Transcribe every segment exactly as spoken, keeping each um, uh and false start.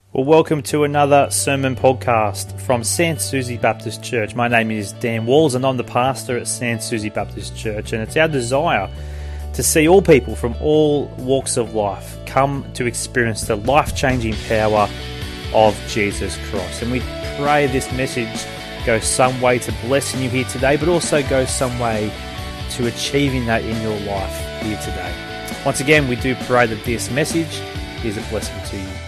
Well, welcome to another sermon podcast from Sans Souci Baptist Church. My name is Dan Walls and I'm the pastor at Sans Souci Baptist Church, and it's our desire to see all people from all walks of life come to experience the life-changing power of Jesus Christ. And we pray this message goes some way to blessing you here today, but also goes some way to achieving that in your life here today. Once again, we do pray that this message is a blessing to you.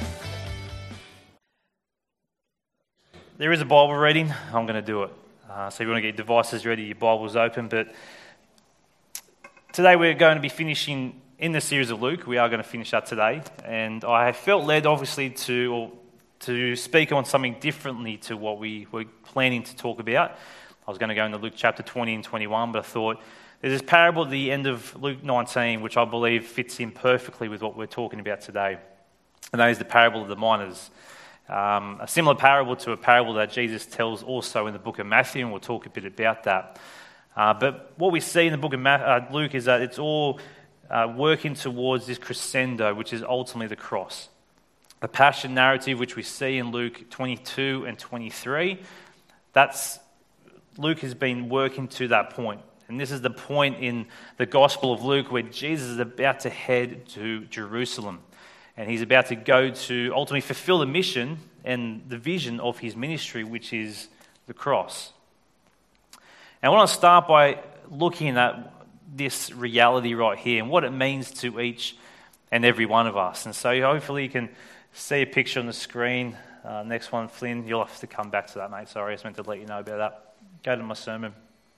There is a Bible reading. I'm going to do it. Uh, so if you want to get your devices ready, your Bible's open. But today we're going to be finishing in the series of Luke. We are going to finish that today. And I felt led, obviously, to or, to speak on something differently to what we were planning to talk about. I was going to go into Luke chapter twenty and twenty-one, but I thought there's this parable at the end of Luke nineteen, which I believe fits in perfectly with what we're talking about today. And that is the parable of the minas. Um, a similar parable to a parable that Jesus tells also in the book of Matthew, and we'll talk a bit about that. Uh, but what we see in the book of Ma- uh, Luke is that it's all uh, working towards this crescendo, which is ultimately the cross. The passion narrative, which we see in Luke twenty-two and twenty-three, that's Luke has been working to that point. And this is the point in the Gospel of Luke where Jesus is about to head to Jerusalem. And he's about to go to ultimately fulfill the mission and the vision of his ministry, which is the cross. And I want to start by looking at this reality right here and what it means to each and every one of us. And so hopefully you can see a picture on the screen. Uh, next one, Flynn, you'll have to come back to that, mate. Sorry, I was meant to let you know about that. Go to my sermon.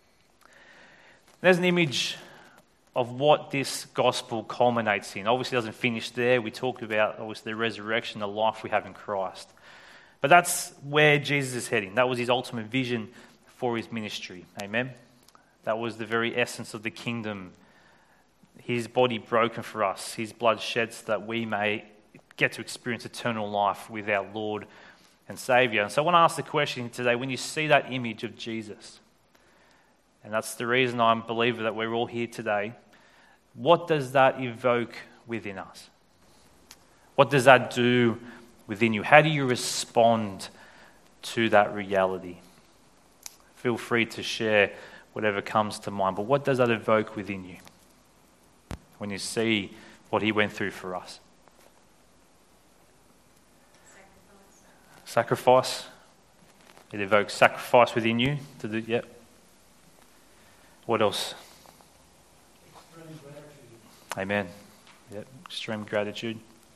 There's an image of what this gospel culminates in. Obviously it doesn't finish there. We talk about obviously the resurrection, the life we have in Christ. But that's where Jesus is heading. That was his ultimate vision for his ministry. Amen? That was the very essence of the kingdom. His body broken for us, his blood shed so that we may get to experience eternal life with our Lord and Saviour. And so I want to ask the question today, when you see that image of Jesus, and that's the reason I believe that we're all here today, what does that evoke within us? What does that do within you? How do you respond to that reality? Feel free to share whatever comes to mind, but what does that evoke within you when you see what he went through for us? Sacrifice. Sacrifice. It evokes sacrifice within you. To do, yep. What else? Extreme gratitude. Amen. Yep. Extreme gratitude.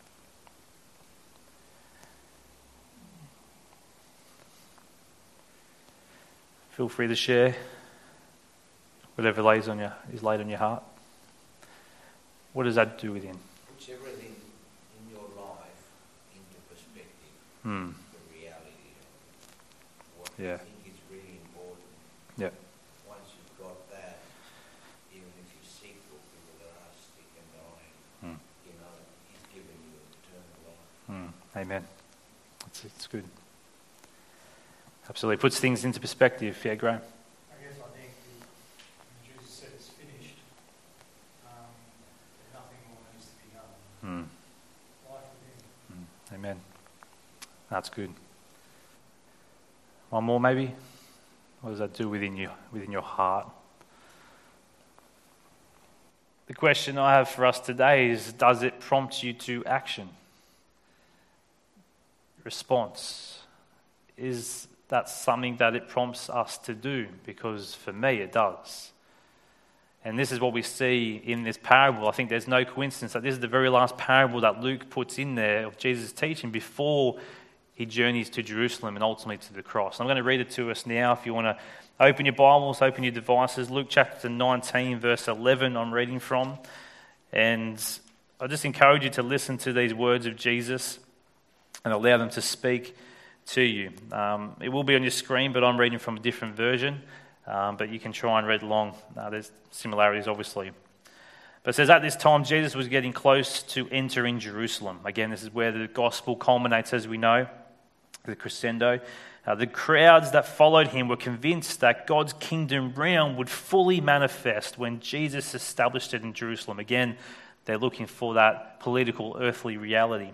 Feel free to share whatever lays on your is laid on your heart. What does that do within? Puts everything in your life into perspective. Hmm. The reality of what Yeah. you think is really important. Yep. Once you've got that, even if you seek for people that are sick and dying, Hmm. you know, he's given you eternal life. Hmm. Amen. That's it's good. Absolutely. Puts things into perspective. Yeah, Graham. I guess I think the, when Jesus said it's finished, um, that nothing more needs to be done. Hmm. Life with him. Hmm. Amen. That's good. One more, maybe. What does that do within you, within your heart? The question I have for us today is: does it prompt you to action? Response. Is that something that it prompts us to do? Because for me, it does. And this is what we see in this parable. I think there's no coincidence that this is the very last parable that Luke puts in there of Jesus' teaching before he journeys to Jerusalem and ultimately to the cross. I'm going to read it to us now. If you want to open your Bibles, open your devices. Luke chapter nineteen, verse eleven, I'm reading from. And I just encourage you to listen to these words of Jesus and allow them to speak to you. Um, it will be on your screen, but I'm reading from a different version. Um, but you can try and read along. Uh, there's similarities, obviously. But it says, at this time, Jesus was getting close to entering Jerusalem. Again, this is where the gospel culminates, as we know, the crescendo. Uh, the crowds that followed him were convinced that God's kingdom realm would fully manifest when Jesus established it in Jerusalem. Again, they're looking for that political, earthly reality.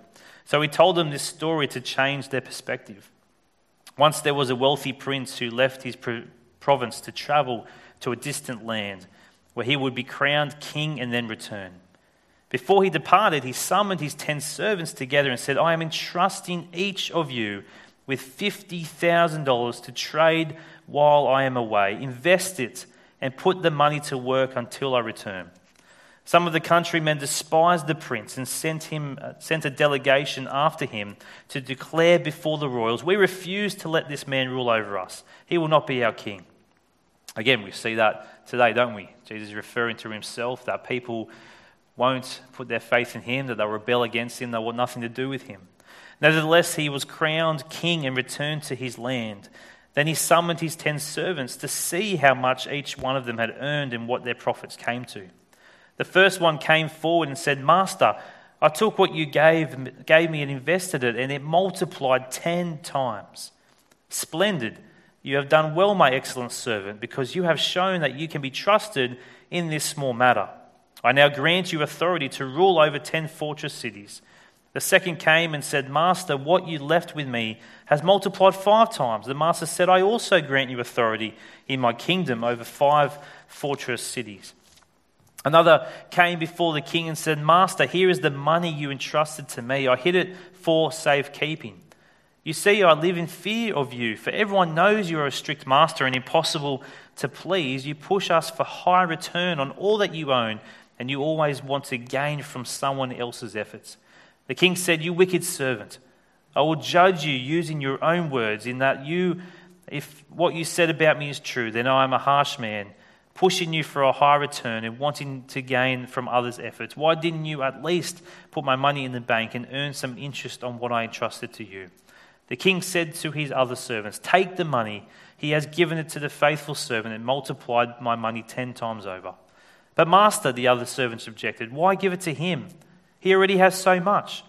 So he told them this story to change their perspective. Once there was a wealthy prince who left his province to travel to a distant land where he would be crowned king and then return. Before he departed, he summoned his ten servants together and said, I am entrusting each of you with fifty thousand dollars to trade while I am away. Invest it and put the money to work until I return. Some of the countrymen despised the prince and sent him uh, sent a delegation after him to declare before the royals, we refuse to let this man rule over us. He will not be our king. Again, we see that today, don't we? Jesus is referring to himself, that people won't put their faith in him, that they'll rebel against him, they want nothing to do with him. Nevertheless, he was crowned king and returned to his land. Then he summoned his ten servants to see how much each one of them had earned and what their profits came to. The first one came forward and said, Master, I took what you gave, gave me and invested it, and it multiplied ten times. Splendid. You have done well, my excellent servant, because you have shown that you can be trusted in this small matter. I now grant you authority to rule over ten fortress cities. The second came and said, Master, what you left with me has multiplied five times. The master said, I also grant you authority in my kingdom over five fortress cities. Another came before the king and said, Master, here is the money you entrusted to me. I hid it for safekeeping. You see, I live in fear of you, for everyone knows you are a strict master and impossible to please. You push us for high return on all that you own, and you always want to gain from someone else's efforts. The king said, You wicked servant, I will judge you using your own words, in that you, if what you said about me is true, then I am a harsh man, pushing you for a high return and wanting to gain from others' efforts. Why didn't you at least put my money in the bank and earn some interest on what I entrusted to you? The king said to his other servants, Take the money. He has given it to the faithful servant and multiplied my money ten times over. But master, the other servants objected, Why give it to him? He already has so much.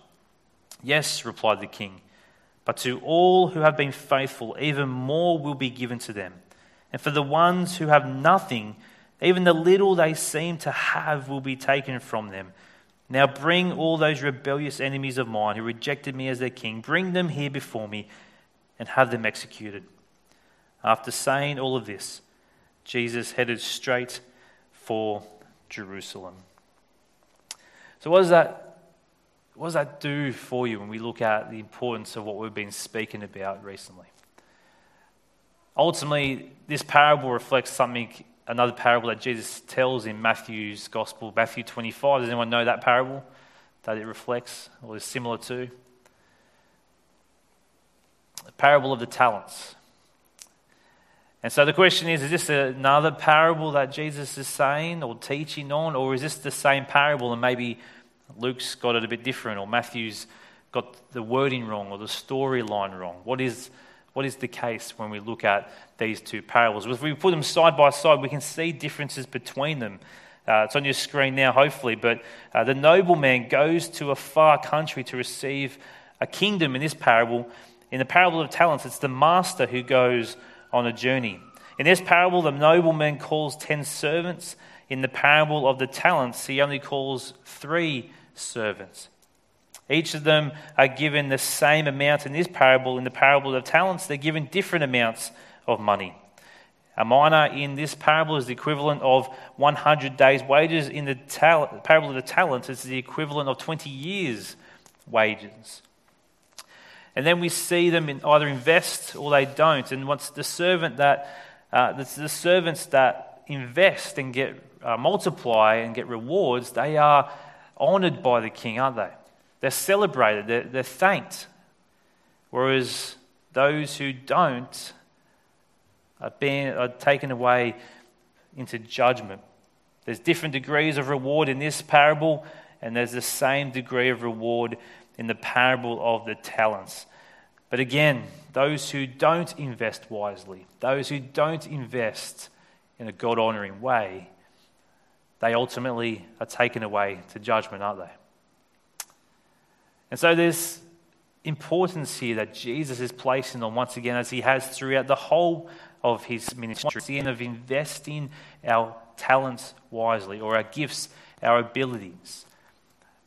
Yes, replied the king, but to all who have been faithful, even more will be given to them. And for the ones who have nothing, even the little they seem to have will be taken from them. Now bring all those rebellious enemies of mine who rejected me as their king, bring them here before me and have them executed. After saying all of this, Jesus headed straight for Jerusalem. So what does that, what does that do for you when we look at the importance of what we've been speaking about recently? Ultimately, this parable reflects something, another parable that Jesus tells in Matthew's Gospel, Matthew twenty-five. Does anyone know that parable that it reflects or is similar to? The parable of the talents. And so the question is, is this another parable that Jesus is saying or teaching on, or is this the same parable and maybe Luke's got it a bit different, or Matthew's got the wording wrong or the storyline wrong? What is What is the case when we look at these two parables? If we put them side by side, we can see differences between them. Uh, it's on your screen now, hopefully. But uh, the nobleman goes to a far country to receive a kingdom in this parable. In the parable of talents, it's the master who goes on a journey. In this parable, the nobleman calls ten servants. In the parable of the talents, he only calls three servants. Each of them are given the same amount in this parable. In the parable of talents, they're given different amounts of money. A mina in this parable is the equivalent of one hundred days' wages. In the tal- parable of the talents, it's the equivalent of twenty years' wages. And then we see them in either invest or they don't. And what's the servant that uh, the, the servants that invest and get uh, multiply and get rewards, they are honoured by the king, aren't they? They're celebrated, they're, they're thanked. Whereas those who don't are, being, are taken away into judgment. There's different degrees of reward in this parable, and there's the same degree of reward in the parable of the talents. But again, those who don't invest wisely, those who don't invest in a God-honouring way, they ultimately are taken away to judgment, aren't they? And so there's importance here that Jesus is placing on, once again, as he has throughout the whole of his ministry, of investing our talents wisely, or our gifts, our abilities.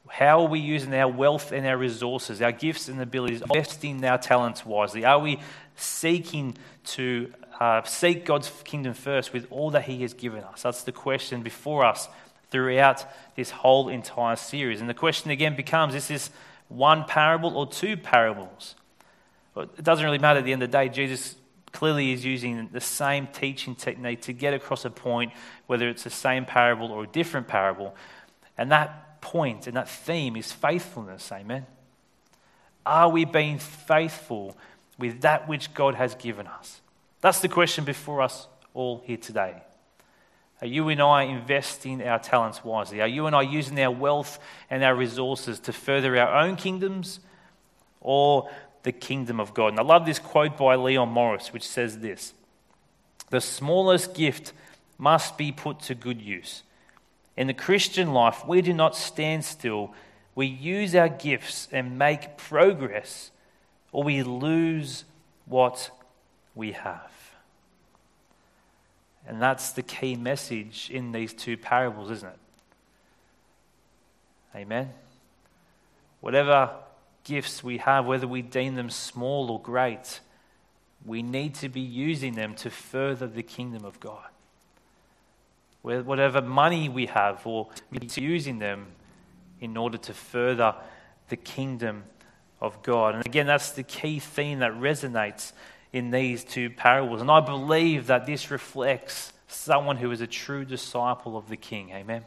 How are we using our wealth and our resources, our gifts and abilities, investing our talents wisely? Are we seeking to uh, seek God's kingdom first with all that he has given us? That's the question before us throughout this whole entire series. And the question again becomes, is this one parable or two parables? Well, it doesn't really matter at the end of the day. Jesus clearly is using the same teaching technique to get across a point, whether it's the same parable or a different parable. And that point and that theme is faithfulness, amen? Are we being faithful with that which God has given us? That's the question before us all here today. Are you and I investing our talents wisely? Are you and I using our wealth and our resources to further our own kingdoms or the kingdom of God? And I love this quote by Leon Morris, which says this: "The smallest gift must be put to good use. In the Christian life, we do not stand still. We use our gifts and make progress, or we lose what we have." And that's the key message in these two parables, isn't it? Amen? Whatever gifts we have, whether we deem them small or great, we need to be using them to further the kingdom of God. Whatever money we have, or using them in order to further the kingdom of God. And again, that's the key theme that resonates in these two parables. And I believe that this reflects someone who is a true disciple of the King. Amen?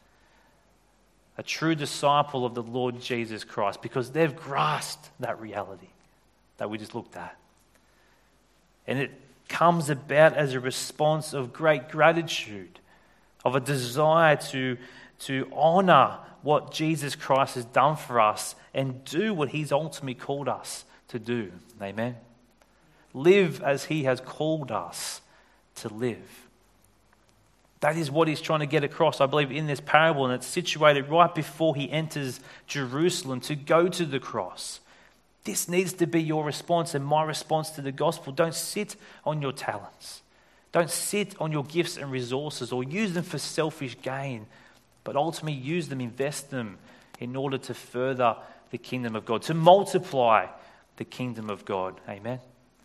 A true disciple of the Lord Jesus Christ, because they've grasped that reality that we just looked at. And it comes about as a response of great gratitude, of a desire to, to honour what Jesus Christ has done for us and do what he's ultimately called us to do. Amen? Live as he has called us to live. That is what he's trying to get across, I believe, in this parable, and it's situated right before he enters Jerusalem to go to the cross. This needs to be your response and my response to the gospel. Don't sit on your talents. Don't sit on your gifts and resources or use them for selfish gain, but ultimately use them, invest them in order to further the kingdom of God, to multiply the kingdom of God. Amen?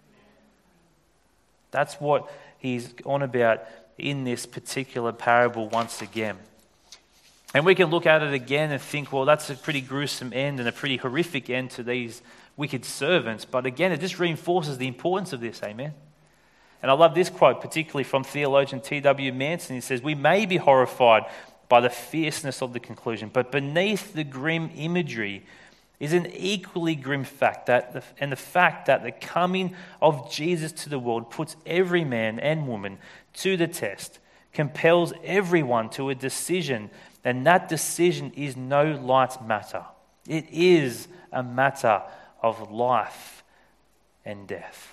That's what he's on about in this particular parable once again. And we can look at it again and think, well, that's a pretty gruesome end and a pretty horrific end to these wicked servants. But again, it just reinforces the importance of this. Amen? And I love this quote, particularly from theologian T W Manson. He says, "We may be horrified by the fierceness of the conclusion, but beneath the grim imagery is an equally grim fact, that the, and the fact that the coming of Jesus to the world puts every man and woman to the test, compels everyone to a decision, and that decision is no light matter. It is a matter of life and death."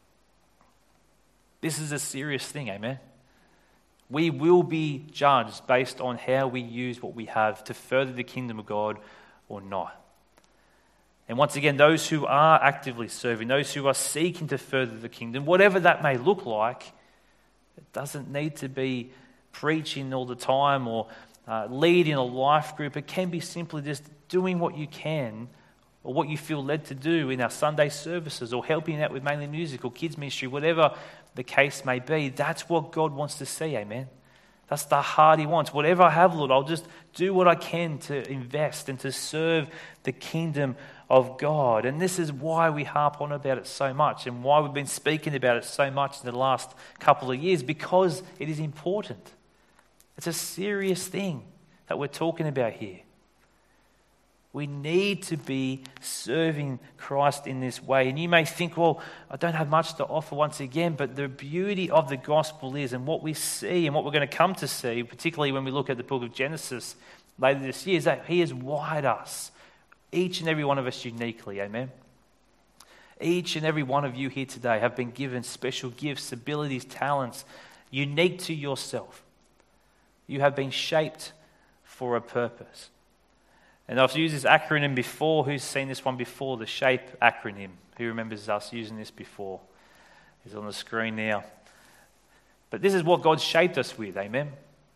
This is a serious thing, amen? We will be judged based on how we use what we have to further the kingdom of God or not. And once again, those who are actively serving, those who are seeking to further the kingdom, whatever that may look like, it doesn't need to be preaching all the time or uh, leading a life group. It can be simply just doing what you can or what you feel led to do in our Sunday services, or helping out with mainly music or kids ministry, whatever the case may be. That's what God wants to see, amen? That's the heart he wants. Whatever I have, Lord, I'll just do what I can to invest and to serve the kingdom of God. And this is why we harp on about it so much, and why we've been speaking about it so much in the last couple of years, because it is important. It's a serious thing that we're talking about here. We need to be serving Christ in this way. And you may think, well, I don't have much to offer once again, but the beauty of the gospel is, and what we see and what we're going to come to see, particularly when we look at the book of Genesis later this year, is that he has wired us, each and every one of us uniquely, amen? Each and every one of you here today have been given special gifts, abilities, talents, unique to yourself. You have been shaped for a purpose. And I've used this acronym before. Who's seen this one before? The SHAPE acronym. Who remembers us using this before? It's on the screen now. But this is what God shaped us with, amen?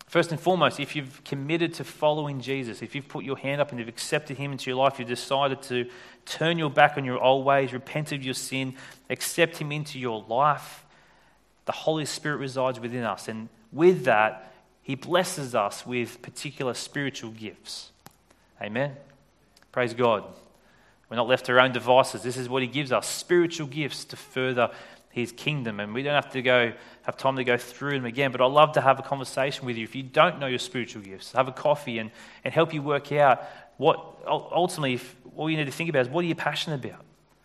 First and foremost, if you've committed to following Jesus, if you've put your hand up and you've accepted him into your life, you've decided to turn your back on your old ways, repent of your sin, accept him into your life, the Holy Spirit resides within us. And with that, he blesses us with particular spiritual gifts. Amen. Praise God. We're not left to our own devices. This is what he gives us, spiritual gifts to further his kingdom. And we don't have to go have time to go through them again, but I'd love to have a conversation with you. If you don't know your spiritual gifts, have a coffee and, and help you work out what, ultimately, if, all you need to think about is, what are you passionate about?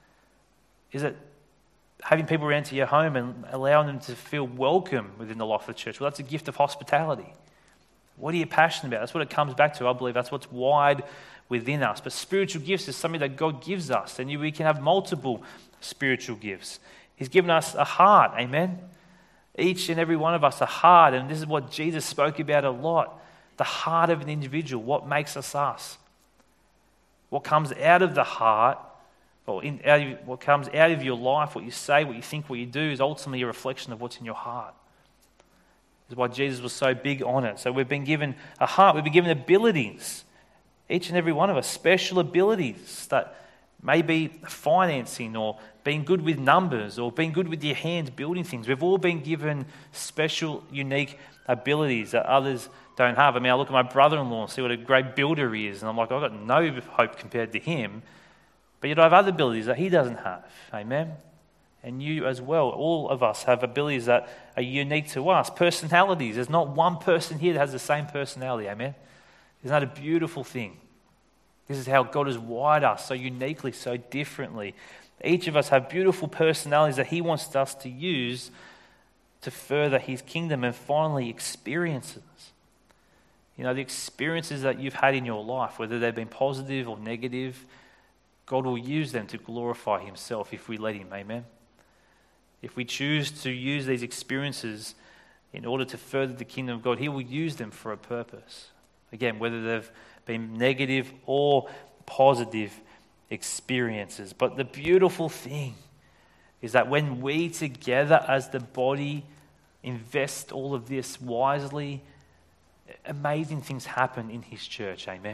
Is it having people around to your home and allowing them to feel welcome within the life of the church? Well, that's a gift of hospitality. What are you passionate about? That's what it comes back to, I believe. That's what's wide within us. But spiritual gifts is something that God gives us, and we can have multiple spiritual gifts. He's given us a heart, amen? Each and every one of us a heart, and this is what Jesus spoke about a lot. The heart of an individual, what makes us us. What comes out of the heart, or in, out of, what comes out of your life, what you say, what you think, what you do, is ultimately a reflection of what's in your heart. This is why Jesus was so big on it. So we've been given a heart, we've been given abilities. Each and every one of us, special abilities that may be financing or being good with numbers or being good with your hands building things. We've all been given special, unique abilities that others don't have. I mean, I look at my brother-in-law and see what a great builder he is, and I'm like, I've got no hope compared to him. But yet I have other abilities that he doesn't have. Amen? And you as well. All of us have abilities that are unique to us. Personalities. There's not one person here that has the same personality. Amen? Isn't that a beautiful thing? This is how God has wired us so uniquely, so differently. Each of us have beautiful personalities that he wants us to use to further his kingdom. And finally, experiences. You know, the experiences that you've had in your life, whether they've been positive or negative, God will use them to glorify himself if we let him. Amen? If we choose to use these experiences in order to further the kingdom of God, he will use them for a purpose. Again, whether they've been negative or positive experiences. But the beautiful thing is that when we together as the body invest all of this wisely, amazing things happen in his church. Amen.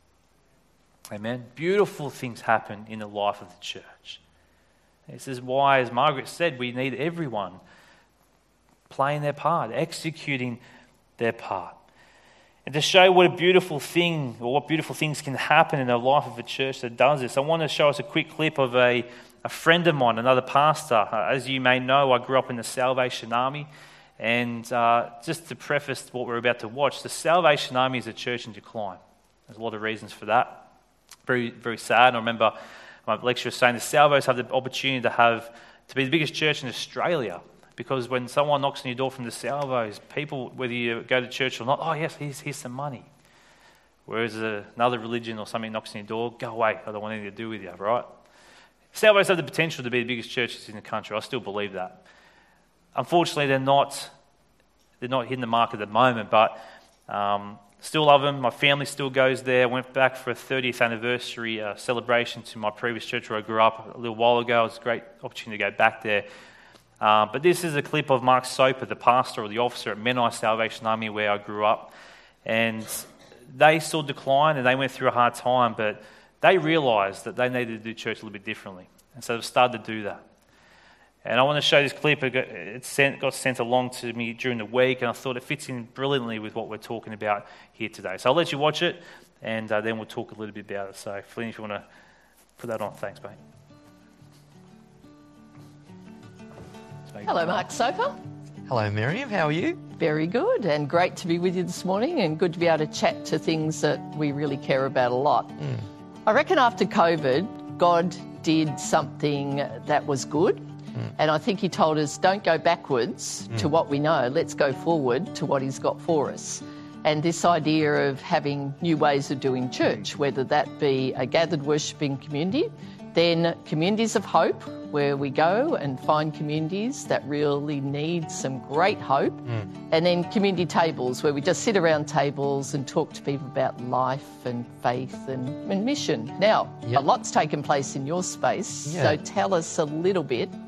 Amen. Beautiful things happen in the life of the church. This is why, as Margaret said, we need everyone playing their part, executing their part. And to show what a beautiful thing, or what beautiful things can happen in the life of a church that does this, I want to show us a quick clip of a, a friend of mine, another pastor. Uh, as you may know, I grew up in the Salvation Army. And uh, just to preface what we're about to watch, the Salvation Army is a church in decline. There's a lot of reasons for that. Very, very sad. I remember my lecturer saying the Salvos have the opportunity to have to be the biggest church in Australia. Because when someone knocks on your door from the Salvos, people, whether you go to church or not, oh yes, here's, here's some money. Whereas another religion or something knocks on your door, go away, I don't want anything to do with you, right? Salvos have the potential to be the biggest churches in the country. I still believe that. Unfortunately, they're not, they're not hitting the mark at the moment, but um, still love them. My family still goes there. I went back for a thirtieth anniversary uh, celebration to my previous church where I grew up a little while ago. It was a great opportunity to go back there. Uh, but this is a clip of Mark Soper, the pastor or the officer at Menai Salvation Army where I grew up. And they saw decline and they went through a hard time, but they realised that they needed to do church a little bit differently. And so they've started to do that. And I want to show this clip. It got, it sent, got sent along to me during the week, and I thought it fits in brilliantly with what we're talking about here today. So I'll let you watch it, and uh, then we'll talk a little bit about it. So, Flynn, if you want to put that on. Thanks, mate. Hello, Mark Soper. Hello, Miriam. How are you? Very good, and great to be with you this morning, and good to be able to chat to things that we really care about a lot. Mm. I reckon after COVID, God did something that was good, mm. and I think he told us, don't go backwards mm. to what we know, let's go forward to what he's got for us. And this idea of having new ways of doing church, whether that be a gathered worshipping community, then communities of hope, where we go and find communities that really need some great hope. Mm. And then community tables, where we just sit around tables and talk to people about life and faith and, and mission. Now, yep. a lot's taken place in your space, yeah. so tell us a little bit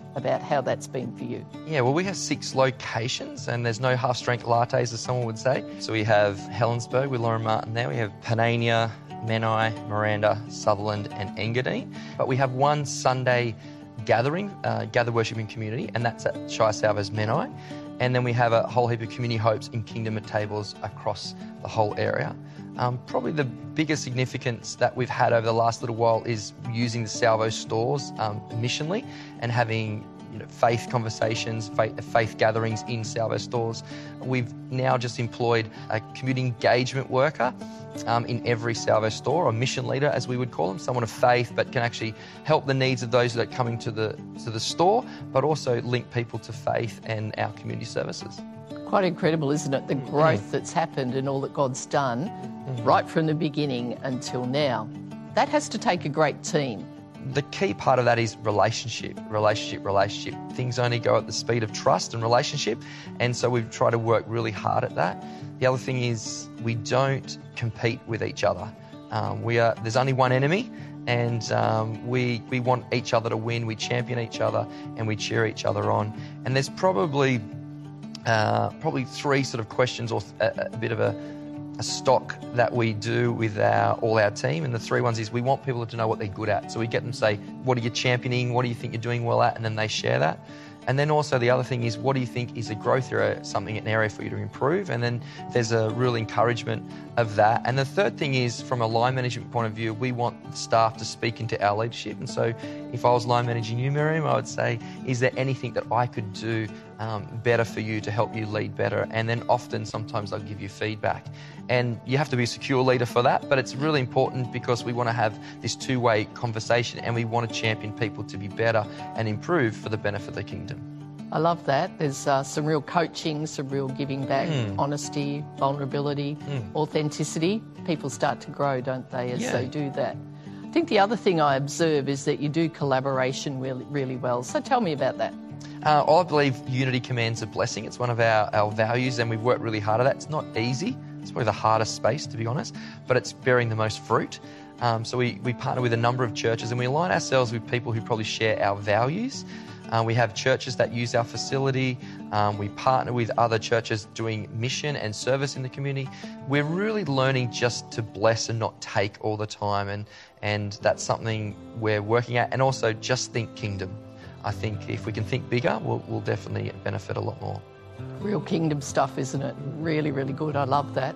about how that's been for you. Yeah, well, we have six locations and there's no half-strength lattes, as someone would say. So we have Helensburgh with Lauren Martin there. We have Panania, Menai, Miranda, Sutherland and Engadine. But we have one Sunday gathering, uh, gather worshiping community, and that's at Shire Salvo's Menai. And then we have a whole heap of community hopes in Kingdom at Tables across the whole area. Um, probably the biggest significance that we've had over the last little while is using the Salvo stores um, missionally and having you know, faith conversations, faith, faith gatherings in Salvo stores. We've now just employed a community engagement worker um, in every Salvo store, a mission leader as we would call them, someone of faith but can actually help the needs of those that are coming to the, to the store, but also link people to faith and our community services. Quite incredible, isn't it? The growth mm. that's happened and all that God's done mm. right from the beginning until now. That has to take a great team. The key part of that is relationship, relationship, relationship. Things only go at the speed of trust and relationship, and so we've tried to work really hard at that. The other thing is we don't compete with each other. Um, we are there's only one enemy, and um, we we want each other to win. We champion each other and we cheer each other on. And there's probably uh, probably three sort of questions or a, a bit of a a stock that we do with our, all our team, and the three ones is we want people to know what they're good at. So we get them to say, what are you championing? What do you think you're doing well at? And then they share that. And then also the other thing is, what do you think is a growth area, something, an area for you to improve? And then there's a real encouragement of that. And the third thing is, from a line management point of view, we want staff to speak into our leadership. And so if I was line managing you, Miriam, I would say, is there anything that I could do um, better for you to help you lead better? And then often, sometimes I'll give you feedback. And you have to be a secure leader for that, but it's really important because we want to have this two-way conversation and we want to champion people to be better and improve for the benefit of the kingdom. I love that. There's uh, some real coaching, some real giving back, mm. honesty, vulnerability, mm. authenticity. People start to grow, don't they, as yeah. they do that. I think the other thing I observe is that you do collaboration really, really well. So tell me about that. Uh, I believe unity commands a blessing. It's one of our, our values, and we've worked really hard at that. It's not easy. It's probably the hardest space, to be honest, but it's bearing the most fruit. Um, so we, we partner with a number of churches and we align ourselves with people who probably share our values. Uh, we have churches that use our facility. Um, we partner with other churches doing mission and service in the community. We're really learning just to bless and not take all the time, and, and that's something we're working at. And also just think kingdom. I think if we can think bigger, we'll, we'll definitely benefit a lot more. Real kingdom stuff, isn't it? Really, really good. I love that.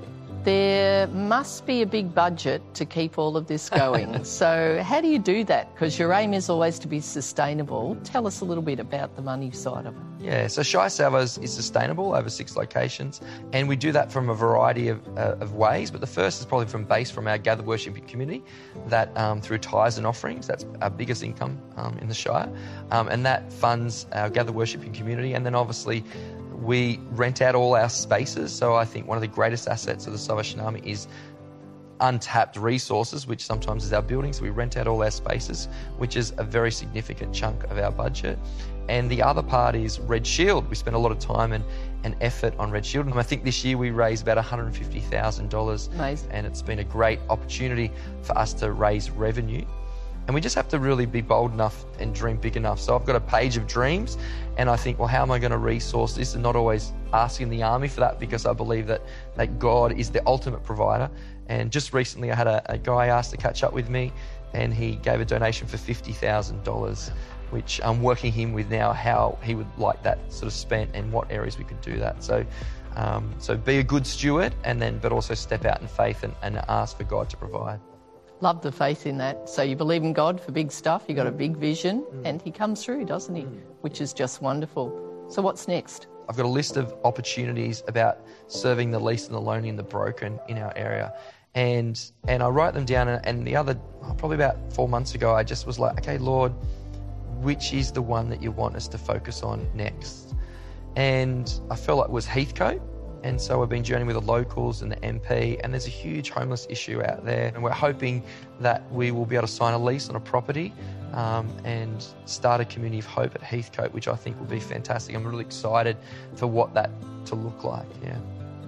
There must be a big budget to keep all of this going. So how do you do that? Because your aim is always to be sustainable. Tell us a little bit about the money side of it. Yeah, so Shire Salvos is sustainable over six locations, and we do that from a variety of, uh, of ways. But the first is probably from base from our Gather Worshiping community, that um, through tithes and offerings, that's our biggest income um, in the Shire, um, and that funds our Gather Worshiping community. And then obviously we rent out all our spaces. So I think one of the greatest assets of the Salvation Army is untapped resources, which sometimes is our buildings. So we rent out all our spaces, which is a very significant chunk of our budget. And the other part is Red Shield. We spend a lot of time and, and effort on Red Shield. And I think this year we raised about one hundred fifty thousand dollars. Nice. And it's been a great opportunity for us to raise revenue. And we just have to really be bold enough and dream big enough. So I've got a page of dreams, and I think, well, how am I going to resource this? And not always asking the army for that, because I believe that, that God is the ultimate provider. And just recently I had a, a guy asked to catch up with me, and he gave a donation for fifty thousand dollars, which I'm working him with now, how he would like that sort of spent and what areas we could do that. So um, so be a good steward, and then but also step out in faith and, and ask for God to provide. Love the faith in that. So you believe in God for big stuff, you've got a big vision, mm. and he comes through, doesn't he? Mm. Which is just wonderful. So what's next? I've got a list of opportunities about serving the least and the lonely and the broken in our area. And and I write them down, and, and the other, probably about four months ago, I just was like, okay, Lord, which is the one that you want us to focus on next? And I felt like it was Heathcote. And so I've been journeying with the locals and the M P, and there's a huge homeless issue out there. And we're hoping that we will be able to sign a lease on a property um, and start a community of hope at Heathcote, which I think will be fantastic. I'm really excited for what that to look like, yeah.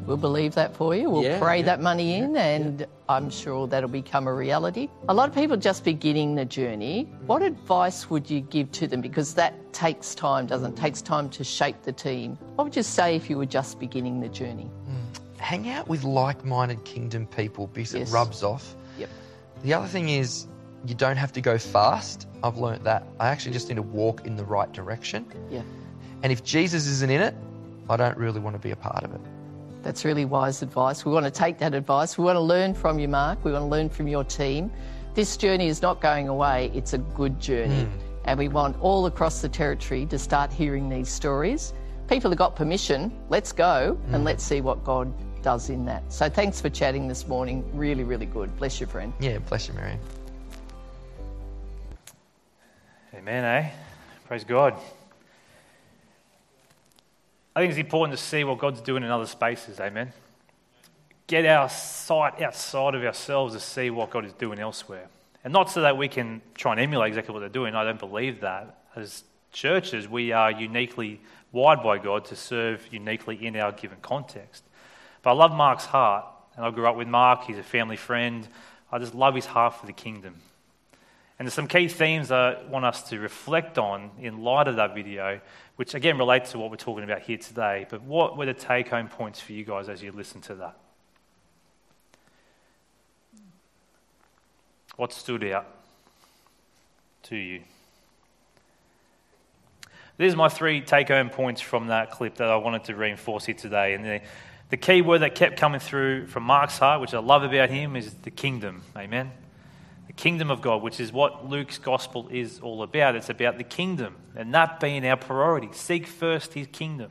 We'll believe that for you. We'll Yeah, pray yeah, that money in, and I'm sure that'll become a reality. A lot of people just beginning the journey. What advice would you give to them? Because that takes time, doesn't it? It takes time to shape the team. What would you say if you were just beginning the journey? Hang out with like-minded kingdom people because Yes. it rubs off. Yep. The other thing is you don't have to go fast. I've learnt that. I actually just need to walk in the right direction. Yeah. And if Jesus isn't in it, I don't really want to be a part of it. That's really wise advice. We want to take that advice. We want to learn from you, Mark. We want to learn from your team. This journey is not going away. It's a good journey. Mm. And we want all across the territory to start hearing these stories. People have got permission. Let's go mm. and let's see what God does in that. So thanks for chatting this morning. Really, really good. Bless you, friend. Yeah, bless you, Mary. Amen, eh? Praise God. I think it's important to see what God's doing in other spaces, amen? Get our sight outside of ourselves to see what God is doing elsewhere. And not so that we can try and emulate exactly what they're doing. I don't believe that. As churches, we are uniquely wired by God to serve uniquely in our given context. But I love Mark's heart, and I grew up with Mark. He's a family friend. I just love his heart for the kingdom. And there's some key themes I want us to reflect on in light of that video, which again relates to what we're talking about here today. But what were the take-home points for you guys as you listen to that? What stood out to you? These are my three take-home points from that clip that I wanted to reinforce here today. And the, the key word that kept coming through from Mark's heart, which I love about him, is the kingdom. Amen? The kingdom of God, which is what Luke's gospel is all about. It's about the kingdom, and that being our priority. Seek first his kingdom.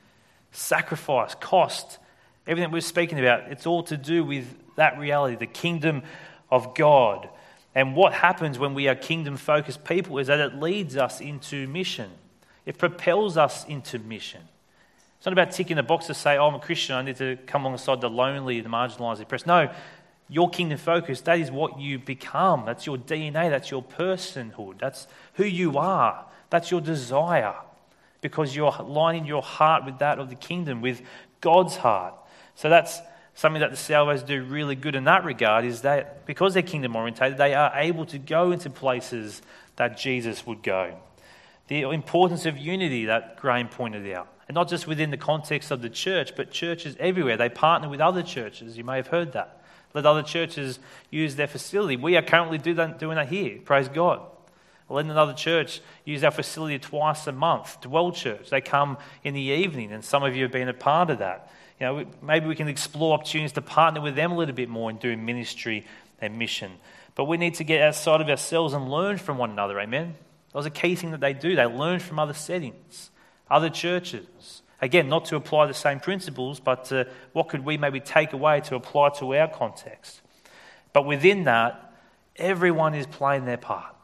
Sacrifice, cost, everything we're speaking about, it's all to do with that reality, the kingdom of God. And what happens when we are kingdom-focused people is that it leads us into mission. It propels us into mission. It's not about ticking a box to say, oh, I'm a Christian, I need to come alongside the lonely, the marginalised, the oppressed. No, your kingdom focus, that is what you become. That's your D N A, that's your personhood. That's who you are. That's your desire. Because you're lining your heart with that of the kingdom, with God's heart. So that's something that the Salvos do really good in that regard, is that because they're kingdom orientated, they are able to go into places that Jesus would go. The importance of unity that Graham pointed out. And not just within the context of the church, but churches everywhere. They partner with other churches. You may have heard that. Let other churches use their facility. We are currently do that, doing that here. Praise God. Letting another church use our facility twice a month. Dwell Church. They come in the evening, and some of you have been a part of that. You know, maybe we can explore opportunities to partner with them a little bit more in doing ministry and mission. But we need to get outside of ourselves and learn from one another. Amen. That was a key thing that they do. They learn from other settings, other churches. Again, not to apply the same principles, but to what could we maybe take away to apply to our context. But within that, everyone is playing their part.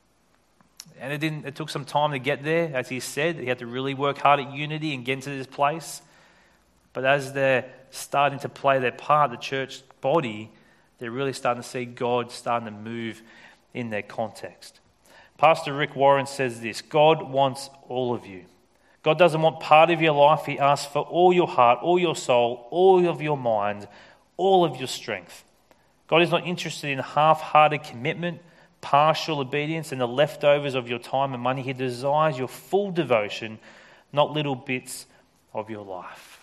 And it didn't. It took some time to get there, as he said. He had to really work hard at unity and get into this place. But as they're starting to play their part, the church body, they're really starting to see God starting to move in their context. Pastor Rick Warren says this: God wants all of you. God doesn't want part of your life. He asks for all your heart, all your soul, all of your mind, all of your strength. God is not interested in half-hearted commitment, partial obedience, and the leftovers of your time and money. He desires your full devotion, not little bits of your life.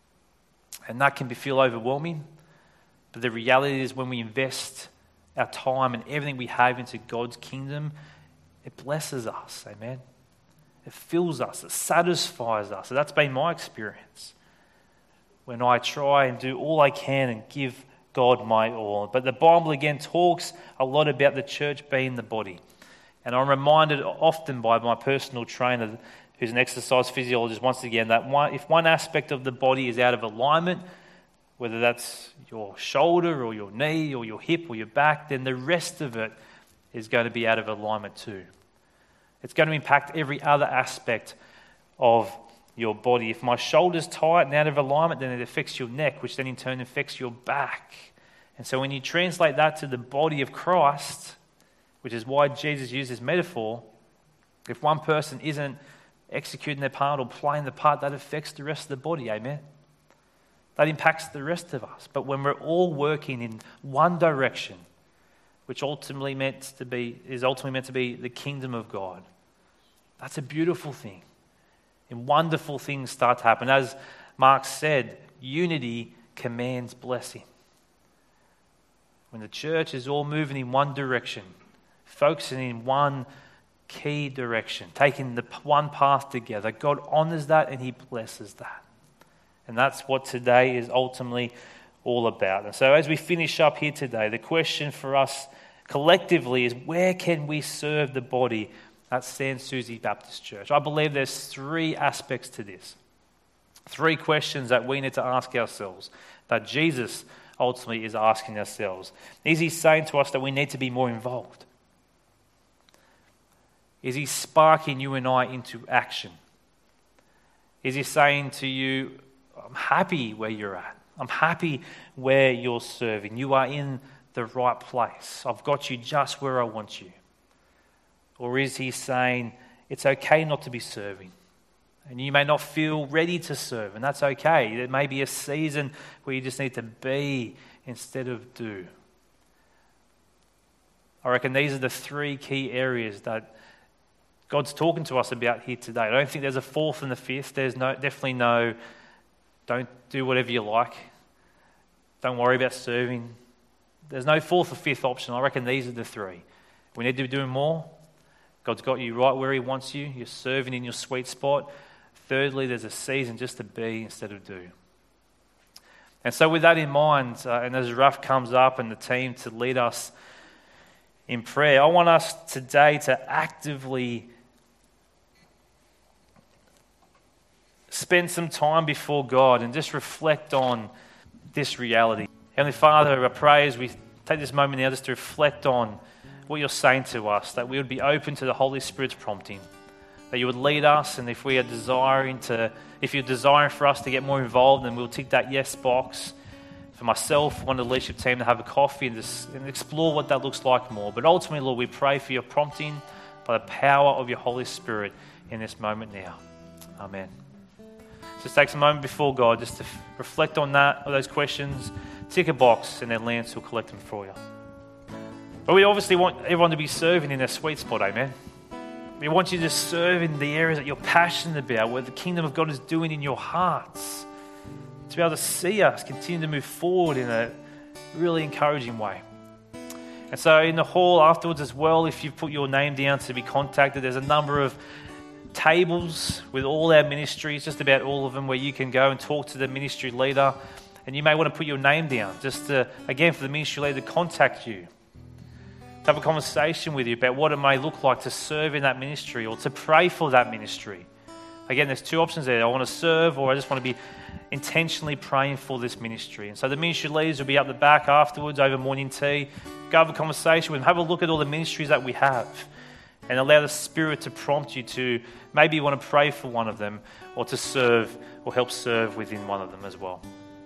And that can be feel overwhelming, but the reality is when we invest our time and everything we have into God's kingdom, it blesses us, amen? It fills us, it satisfies us. So that's been my experience when I try and do all I can and give God my all. But the Bible again talks a lot about the church being the body. And I'm reminded often by my personal trainer, who's an exercise physiologist, once again, that one, if one aspect of the body is out of alignment, whether that's your shoulder or your knee or your hip or your back, then the rest of it is going to be out of alignment too. It's going to impact every other aspect of your body. If my shoulder's tight and out of alignment, then it affects your neck, which then in turn affects your back. And so when you translate that to the body of Christ, which is why Jesus used this metaphor, if one person isn't executing their part or playing the part, that affects the rest of the body, amen? that impacts the rest of us. But when we're all working in one direction, which ultimately meant to be is ultimately meant to be the kingdom of God, that's a beautiful thing. And wonderful things start to happen. As Mark said, unity commands blessing. When the church is all moving in one direction, focusing in one key direction, taking the one path together, God honors that and he blesses that. And that's what today is ultimately all about. And so as we finish up here today, the question for us collectively is, where can we serve the body at Sans Souci Baptist Church? I believe there's three aspects to this. Three questions that we need to ask ourselves, that Jesus ultimately is asking ourselves. Is he saying to us that we need to be more involved? Is he sparking you and I into action? Is he saying to you, I'm happy where you're at. I'm happy where you're serving. You are in the right place. I've got you just where I want you. Or is he saying, it's okay not to be serving? And you may not feel ready to serve, and that's okay. There may be a season where you just need to be instead of do. I reckon these are the three key areas that God's talking to us about here today. I don't think there's a fourth and a fifth. There's no, definitely no, don't do whatever you like. Don't worry about serving. There's no fourth or fifth option. I reckon these are the three. We need to be doing more. God's got you right where he wants you. You're serving in your sweet spot. Thirdly, there's a season just to be instead of do. And so with that in mind, uh, and as Raf comes up and the team to lead us in prayer, I want us today to actively spend some time before God and just reflect on this reality. Heavenly Father, I pray as we take this moment now just to reflect on what you're saying to us, that we would be open to the Holy Spirit's prompting, that you would lead us, and if we are desiring to, if you're desiring for us to get more involved, then we'll tick that yes box. For myself, one of the leadership team, to have a coffee and, just, and explore what that looks like more. But ultimately, Lord, we pray for your prompting by the power of your Holy Spirit in this moment now. Amen. Just take a moment before God just to f- reflect on that, on those questions, tick a box, and then Lance will collect them for you. But we obviously want everyone to be serving in their sweet spot, amen? We want you to serve in the areas that you're passionate about, where the kingdom of God is doing in your hearts. To be able to see us continue to move forward in a really encouraging way. And so in the hall afterwards as well, if you've put your name down to be contacted, there's a number of tables with all our ministries, just about all of them, where you can go and talk to the ministry leader. And you may want to put your name down, just to, again, for the ministry leader to contact you, to have a conversation with you about what it may look like to serve in that ministry or to pray for that ministry. Again, there's two options there. I want to serve, or I just want to be intentionally praying for this ministry. And so the ministry leaders will be up the back afterwards over morning tea. Go have a conversation with them. Have a look at all the ministries that we have and allow the Spirit to prompt you to maybe you want to pray for one of them or to serve or help serve within one of them as well.